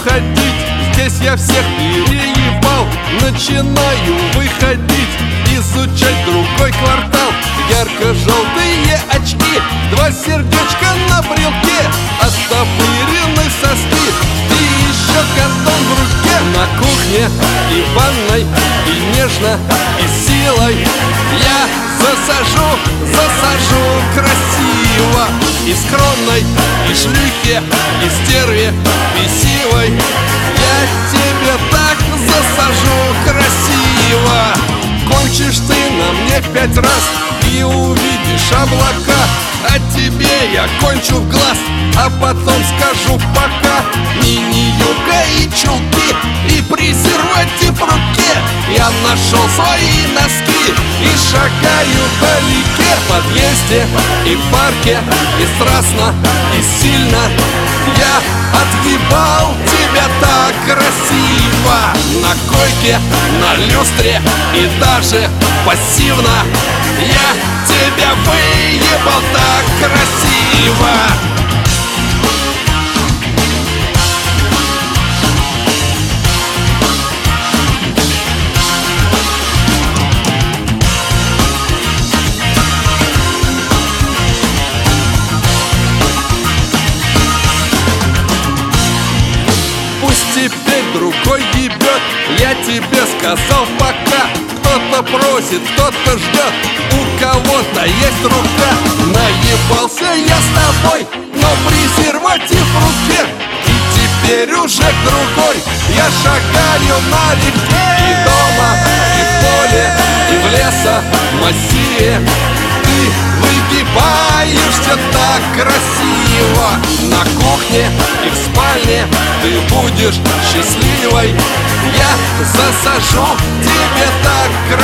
уходить, здесь я всех переебал. Начинаю выходить, изучать другой квартал. Ярко-желтые очки, два сердечка на брелке, оттопырены соски и еще кондом в руке. На кухне и ванной, и нежно, и силой я засажу красиво. И скромной, и шлюхе, и стерве бесивой я тебе так засажу красиво. Кончишь ты на мне 5 раз и увидишь облака, а тебе я кончу в глаз, а потом скажу пока. Мини-юбка и чулки, и презерватив в руке. Я нашел свои носки и шагаю по реке. В подъезде и в парке, и страстно, и сильно я отъебал тебя так красиво. На койке, на люстре и даже пассивно я тебя выебал так красиво. Теперь другой ебет, я тебе сказал пока. Кто-то просит, кто-то ждет, у кого-то есть рука. Наебался я с тобой, но презерватив в руке. И теперь уже к другой я шагаю на реке. И дома, и в поле, и в лесомассиве ты выгибаешься так красиво. На кухне и в спальне ты будешь счастливой. Я засажу тебе так красиво.